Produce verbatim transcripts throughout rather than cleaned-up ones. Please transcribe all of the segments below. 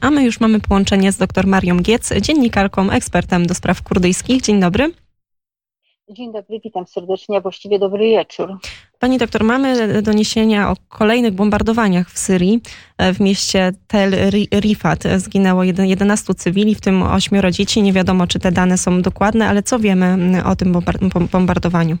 A my już mamy połączenie z dr Marią Giec, dziennikarką, ekspertem do spraw kurdyjskich. Dzień dobry. Dzień dobry, witam serdecznie, a właściwie dobry wieczór. Pani doktor, mamy doniesienia o kolejnych bombardowaniach w Syrii. W mieście Tel Rifat zginęło jedenastu cywili, w tym ośmioro dzieci. Nie wiadomo, czy te dane są dokładne, ale co wiemy o tym bombardowaniu?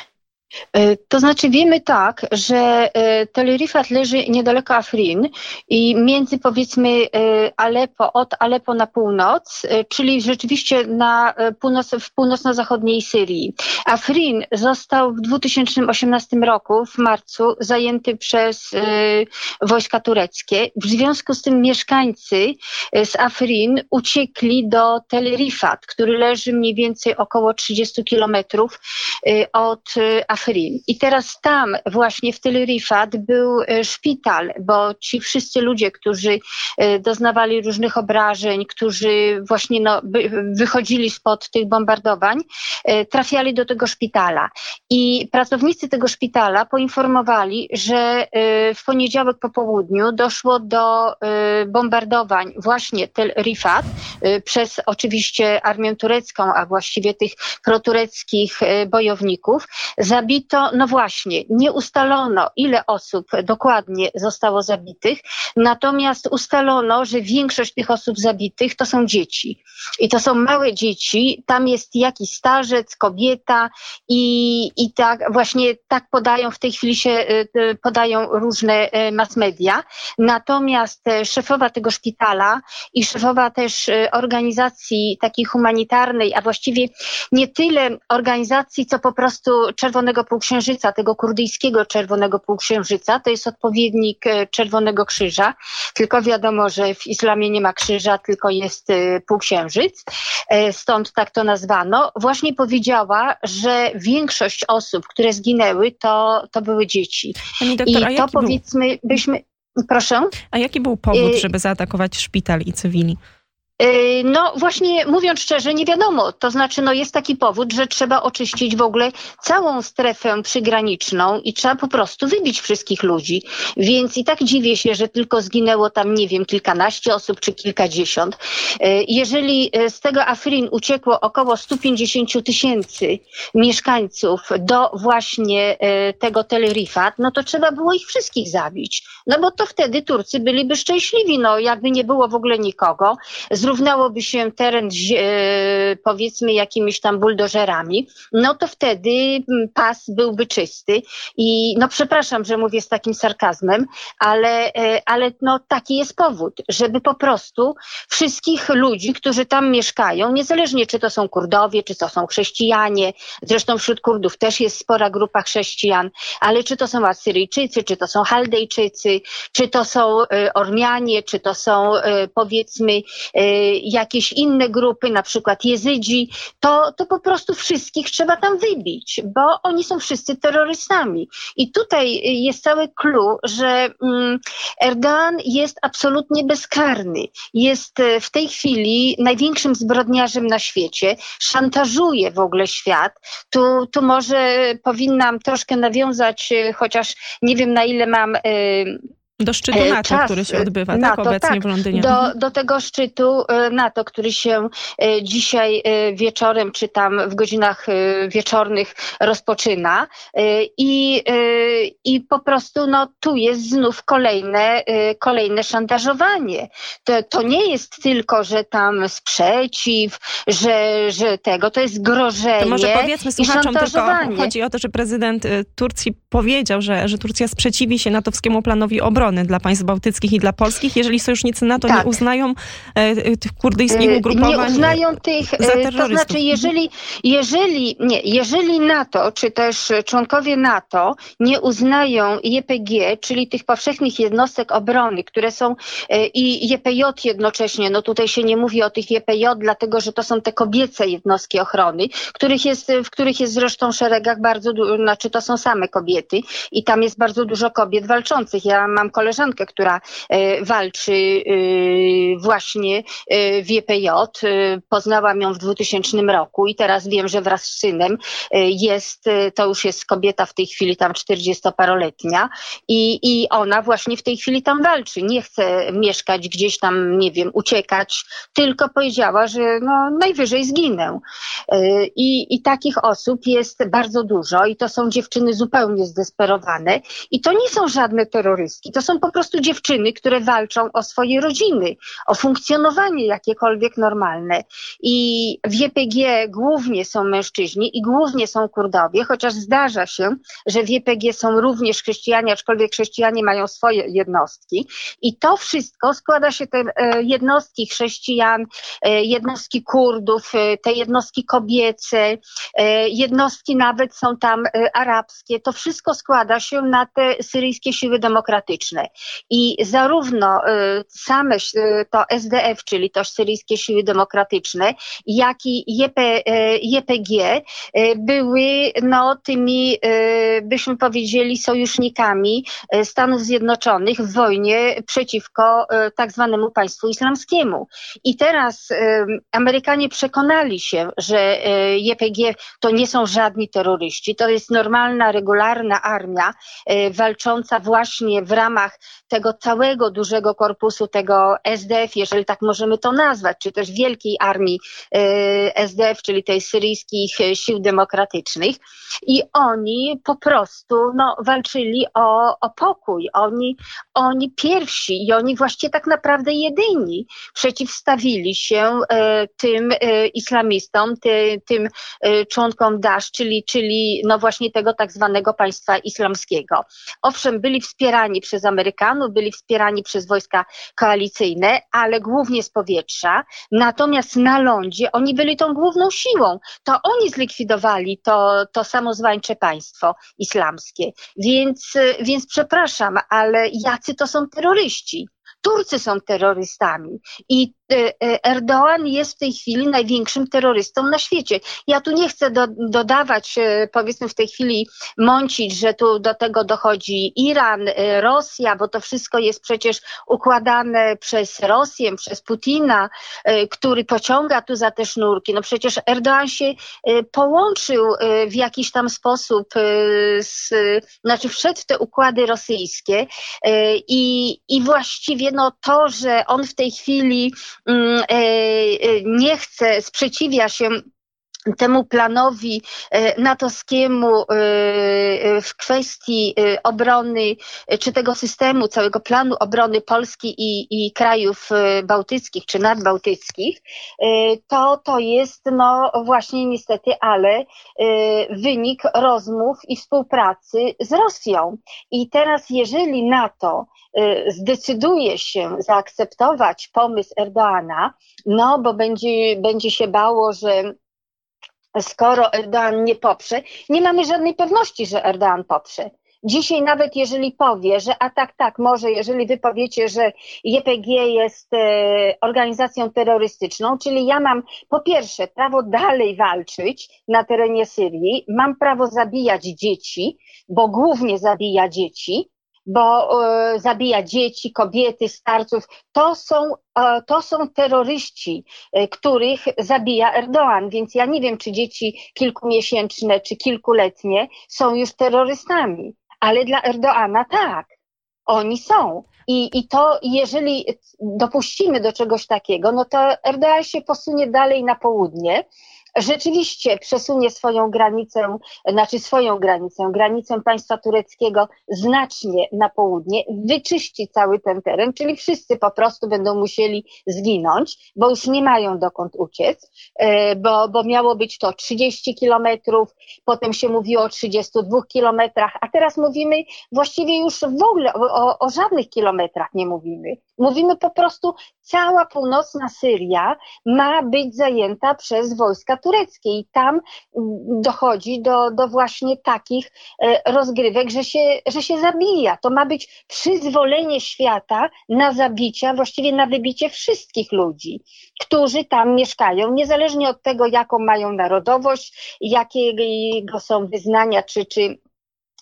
To znaczy wiemy tak, że Tel Rifat leży niedaleko Afrin i między powiedzmy Aleppo, od Aleppo na północ, czyli rzeczywiście na północ, w północno-zachodniej Syrii. Afrin został w dwa tysiące osiemnastym roku, w marcu, zajęty przez wojska tureckie. W związku z tym mieszkańcy z Afrin uciekli do Tel Rifat, który leży mniej więcej około trzydzieści kilometrów od Afrin. I teraz tam właśnie w Tel Rifat był szpital, bo ci wszyscy ludzie, którzy doznawali różnych obrażeń, którzy właśnie no, wychodzili spod tych bombardowań, trafiali do tego szpitala. I pracownicy tego szpitala poinformowali, że w poniedziałek po południu doszło do bombardowań właśnie Tel Rifat przez oczywiście armię turecką, a właściwie tych protureckich bojowników. Zabito, no właśnie, nie ustalono, ile osób dokładnie zostało zabitych, natomiast ustalono, że większość tych osób zabitych to są dzieci. I to są małe dzieci, tam jest jakiś starzec, kobieta i, i tak właśnie tak podają, w tej chwili się podają różne mass media. Natomiast szefowa tego szpitala i szefowa też organizacji takiej humanitarnej, a właściwie nie tyle organizacji, co po prostu Czerwonego Półksiężyca, tego kurdyjskiego Czerwonego Półksiężyca, to jest odpowiednik Czerwonego Krzyża, tylko wiadomo, że w islamie nie ma krzyża, tylko jest półksiężyc, stąd tak to nazwano, właśnie powiedziała, że większość osób, które zginęły, to, to były dzieci. Pani doktor, I to powiedzmy, był... byśmy... Proszę? A jaki był powód, żeby zaatakować szpital i cywili? No właśnie mówiąc szczerze, nie wiadomo. To znaczy no jest taki powód, że trzeba oczyścić w ogóle całą strefę przygraniczną i trzeba po prostu wybić wszystkich ludzi. Więc i tak dziwię się, że tylko zginęło tam, nie wiem, kilkanaście osób czy kilkadziesiąt. Jeżeli z tego Afrin uciekło około sto pięćdziesiąt tysięcy mieszkańców do właśnie tego Tel Rifat, no to trzeba było ich wszystkich zabić. No bo to wtedy Turcy byliby szczęśliwi, no jakby nie było w ogóle nikogo. Zrównałoby się teren e, powiedzmy jakimiś tam buldożerami, no to wtedy pas byłby czysty i no przepraszam, że mówię z takim sarkazmem, ale, e, ale no taki jest powód, żeby po prostu wszystkich ludzi, którzy tam mieszkają, niezależnie czy to są Kurdowie, czy to są chrześcijanie, zresztą wśród Kurdów też jest spora grupa chrześcijan, ale czy to są Asyryjczycy, czy to są Chaldejczycy, czy to są e, Ormianie, czy to są e, powiedzmy e, jakieś inne grupy, na przykład Jezydzi, to, to po prostu wszystkich trzeba tam wybić, bo oni są wszyscy terrorystami. I tutaj jest cały clue, że mm, Erdoğan jest absolutnie bezkarny. Jest w tej chwili największym zbrodniarzem na świecie, szantażuje w ogóle świat. Tu, tu może powinnam troszkę nawiązać, chociaż nie wiem na ile mam... Yy, Do szczytu NATO, czas, który się odbywa NATO, tak, obecnie tak, w Londynie. Do, do tego szczytu NATO, który się dzisiaj wieczorem, czy tam w godzinach wieczornych rozpoczyna. I, i po prostu no, tu jest znów kolejne, kolejne szantażowanie. To, to nie jest tylko, że tam sprzeciw, że, że tego, to jest grożenie to może powiedzmy słuchaczom, tylko chodzi o to, że prezydent Turcji powiedział, że, że Turcja sprzeciwi się natowskiemu planowi obrony dla państw bałtyckich i dla polskich, jeżeli sojusznicy NATO tak. nie uznają e, tych kurdyjskich ugrupowań nie uznają tych, za terrorystów. To znaczy jeżeli, jeżeli, nie, jeżeli NATO, czy też członkowie NATO nie uznają J P G, czyli tych powszechnych jednostek obrony, które są e, i J P J jednocześnie, no tutaj się nie mówi o tych J P J, dlatego że to są te kobiece jednostki ochrony, których jest, w których jest zresztą szeregach bardzo dużo, znaczy to są same kobiety i tam jest bardzo dużo kobiet walczących. Ja mam koleżankę, która walczy właśnie w J P J. Poznałam ją w dwutysięcznym roku i teraz wiem, że wraz z synem jest, to już jest kobieta w tej chwili tam czterdziestoparoletnia i, i ona właśnie w tej chwili tam walczy. Nie chce mieszkać gdzieś tam, nie wiem, uciekać, tylko powiedziała, że no, najwyżej zginę. I, I takich osób jest bardzo dużo i to są dziewczyny zupełnie zdesperowane i to nie są żadne terrorystki, to są po prostu dziewczyny, które walczą o swoje rodziny, o funkcjonowanie jakiekolwiek normalne. I w J P G głównie są mężczyźni i głównie są Kurdowie, chociaż zdarza się, że w J P G są również chrześcijanie, aczkolwiek chrześcijanie mają swoje jednostki. I to wszystko składa się, te jednostki chrześcijan, jednostki Kurdów, te jednostki kobiece, jednostki nawet są tam arabskie. To wszystko składa się na te syryjskie siły demokratyczne. I zarówno same to S D F, czyli to syryjskie siły demokratyczne, jak i J P G były no, tymi, byśmy powiedzieli, sojusznikami Stanów Zjednoczonych w wojnie przeciwko tak zwanemu państwu islamskiemu. I teraz Amerykanie przekonali się, że J P G to nie są żadni terroryści, to jest normalna, regularna armia walcząca właśnie w ramach tego całego dużego korpusu, tego S D F, jeżeli tak możemy to nazwać, czy też wielkiej armii S D F, czyli tej syryjskich sił demokratycznych. I oni po prostu no, walczyli o, o pokój. Oni, oni pierwsi i oni właściwie tak naprawdę jedyni przeciwstawili się e, tym e, islamistom, ty, tym e, członkom Daesh, czyli, czyli no właśnie tego tak zwanego państwa islamskiego. Owszem, byli wspierani przez Amerykanów, byli wspierani przez wojska koalicyjne, ale głównie z powietrza. Natomiast na lądzie oni byli tą główną siłą. To oni zlikwidowali to, to samozwańcze państwo islamskie. Więc, więc przepraszam, ale jacy to są terroryści? Turcy są terrorystami i Erdoğan jest w tej chwili największym terrorystą na świecie. Ja tu nie chcę do, dodawać, powiedzmy w tej chwili mącić, że tu do tego dochodzi Iran, Rosja, bo to wszystko jest przecież układane przez Rosję, przez Putina, który pociąga tu za te sznurki. No przecież Erdoğan się połączył w jakiś tam sposób, z, znaczy wszedł w te układy rosyjskie i, i właściwie no to, że on w tej chwili nie chce, sprzeciwia się temu planowi natowskiemu w kwestii obrony, czy tego systemu, całego planu obrony Polski i, i krajów bałtyckich, czy nadbałtyckich, to to jest no właśnie niestety, ale wynik rozmów i współpracy z Rosją. I teraz jeżeli NATO zdecyduje się zaakceptować pomysł Erdoğana, no bo będzie, będzie się bało, że skoro Erdoğan nie poprze, nie mamy żadnej pewności, że Erdoğan poprze. Dzisiaj nawet jeżeli powie, że a tak, tak, może jeżeli wy powiecie, że J P G jest e, organizacją terrorystyczną, czyli ja mam po pierwsze prawo dalej walczyć na terenie Syrii, mam prawo zabijać dzieci, bo głównie zabija dzieci, bo e, zabija dzieci, kobiety, starców. To są, e, to są terroryści, e, których zabija Erdoğan, więc ja nie wiem, czy dzieci kilkumiesięczne, czy kilkuletnie są już terrorystami, ale dla Erdoğana tak, oni są. I, I to, jeżeli dopuścimy do czegoś takiego, no to Erdoğan się posunie dalej na południe, rzeczywiście przesunie swoją granicę, znaczy swoją granicę, granicę państwa tureckiego znacznie na południe, wyczyści cały ten teren, czyli wszyscy po prostu będą musieli zginąć, bo już nie mają dokąd uciec, bo, bo miało być to trzydzieści kilometrów, potem się mówiło o trzydziestu dwóch kilometrach, a teraz mówimy właściwie już w ogóle o, o, o żadnych kilometrach nie mówimy. Mówimy po prostu, cała północna Syria ma być zajęta przez wojska tureckie i tam dochodzi do, do właśnie takich rozgrywek, że się, że się zabija. To ma być przyzwolenie świata na zabicia, właściwie na wybicie wszystkich ludzi, którzy tam mieszkają, niezależnie od tego, jaką mają narodowość, jakiego są wyznania, czy, czy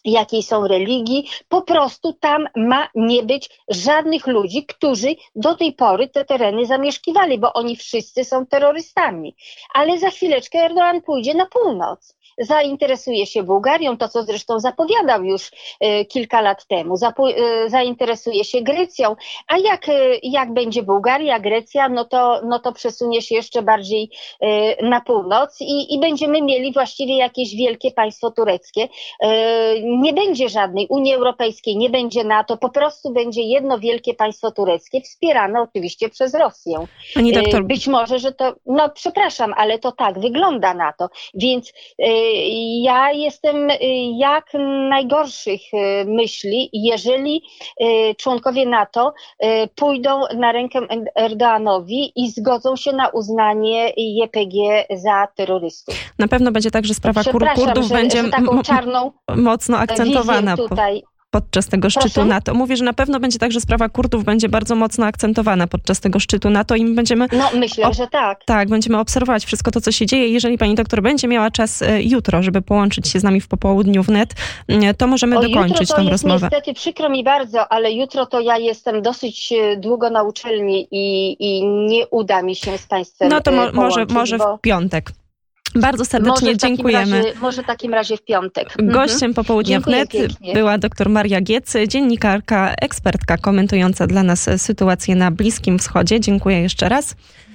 jakiej są religii, po prostu tam ma nie być żadnych ludzi, którzy do tej pory te tereny zamieszkiwali, bo oni wszyscy są terrorystami. Ale za chwileczkę Erdoğan pójdzie na północ. Zainteresuje się Bułgarią, to co zresztą zapowiadał już e, kilka lat temu, Zapo- e, zainteresuje się Grecją, a jak, e, jak będzie Bułgaria, Grecja, no to, no to przesunie się jeszcze bardziej e, na północ i, i będziemy mieli właściwie jakieś wielkie państwo tureckie. E, nie będzie żadnej Unii Europejskiej, nie będzie NATO, po prostu będzie jedno wielkie państwo tureckie, wspierane oczywiście przez Rosję. Pani doktor... E, być może, że to, no przepraszam, ale to tak wygląda na to, więc e, ja jestem jak najgorszych myśli, jeżeli członkowie NATO pójdą na rękę Erdoğanowi i zgodzą się na uznanie J P G za terrorystów. Na pewno będzie tak, że sprawa Kurdów że, będzie że taką czarną mocno akcentowana tutaj. podczas tego szczytu Proszę? NATO. Mówię, że na pewno będzie tak, że sprawa Kurdów będzie bardzo mocno akcentowana podczas tego szczytu NATO i my będziemy... No myślę, że tak. Tak, będziemy obserwować wszystko to, co się dzieje. Jeżeli pani doktor będzie miała czas jutro, żeby połączyć się z nami w popołudniu wnet, to możemy o, dokończyć tą jest rozmowę. Niestety rozmowę. przykro mi bardzo, ale jutro to ja jestem dosyć długo na uczelni i, i nie uda mi się z państwem No to mo- może, połączyć, może bo... w piątek. Bardzo serdecznie może dziękujemy. Razie, może w takim razie w piątek. Gościem mhm. Popołudnia Dziękuję wnet pięknie. była dr Maria Giec, dziennikarka, ekspertka komentująca dla nas sytuację na Bliskim Wschodzie. Dziękuję jeszcze raz.